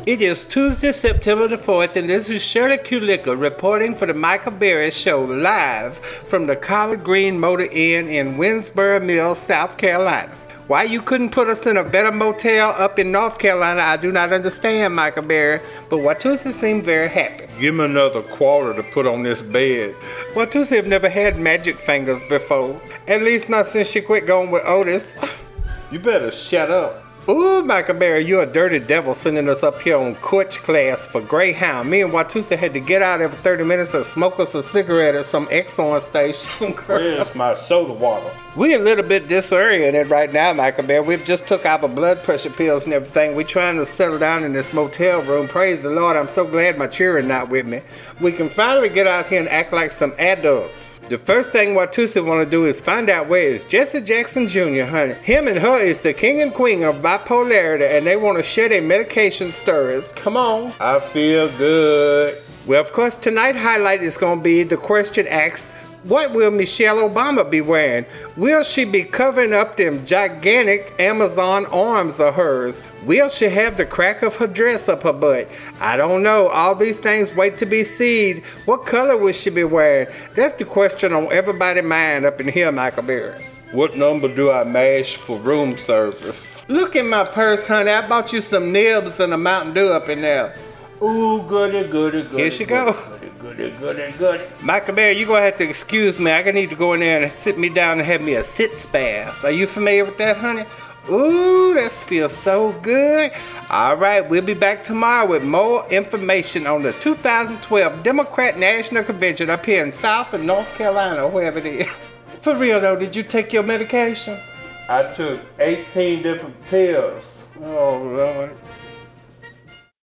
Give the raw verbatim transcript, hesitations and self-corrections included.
It is Tuesday, September the fourth, and this is Shirley Kulicka reporting for the Michael Berry Show live from the Collard Green Motor Inn in Winsboro Mills, South Carolina. Why you couldn't put us in a better motel up in North Carolina, I do not understand, Michael Berry, but Watusi seemed very happy. Give me another quarter to put on this bed. Watusi have never had magic fingers before, at least not since she quit going with Otis. You better shut up. Ooh, Michael Berry, you're a dirty devil sending us up here on coach class for Greyhound. Me and Watusi had to get out every thirty minutes and smoke us a cigarette at some Exxon station. Where's my soda water? We're a little bit disoriented right now, Michael Berry. We've just took our blood pressure pills and everything. We're trying to settle down in this motel room. Praise the Lord, I'm so glad my children not with me. We can finally get out here and act like some adults. The first thing Watusi want to do is find out where is Jesse Jackson Junior, honey. Him and her is the king and queen of bipolarity, and they want to share their medication stories. Come on. I feel good. Well, of course, tonight's highlight is going to be the question asked, what will Michelle Obama be wearing? Will she be covering up them gigantic Amazon arms of hers? Will she have the crack of her dress up her butt? I don't know. All these things wait to be seen. What color will she be wearing? That's the question on everybody's mind up in here, Michael Berry. What number do I mash for room service? Look in my purse, honey. I bought you some nibs and a Mountain Dew up in there. Ooh, goody, goody, goody. Here she go. Goody, goody, goody. Michael Berry, you're going to have to excuse me. I need to go in there and sit me down and have me a sitz bath. Are you familiar with that, honey? Ooh, that feels so good. All right, we'll be back tomorrow with more information on the two thousand twelve Democrat National Convention up here in South and North Carolina, or wherever it is. For real though, did you take your medication? I took eighteen different pills. Oh, Lord.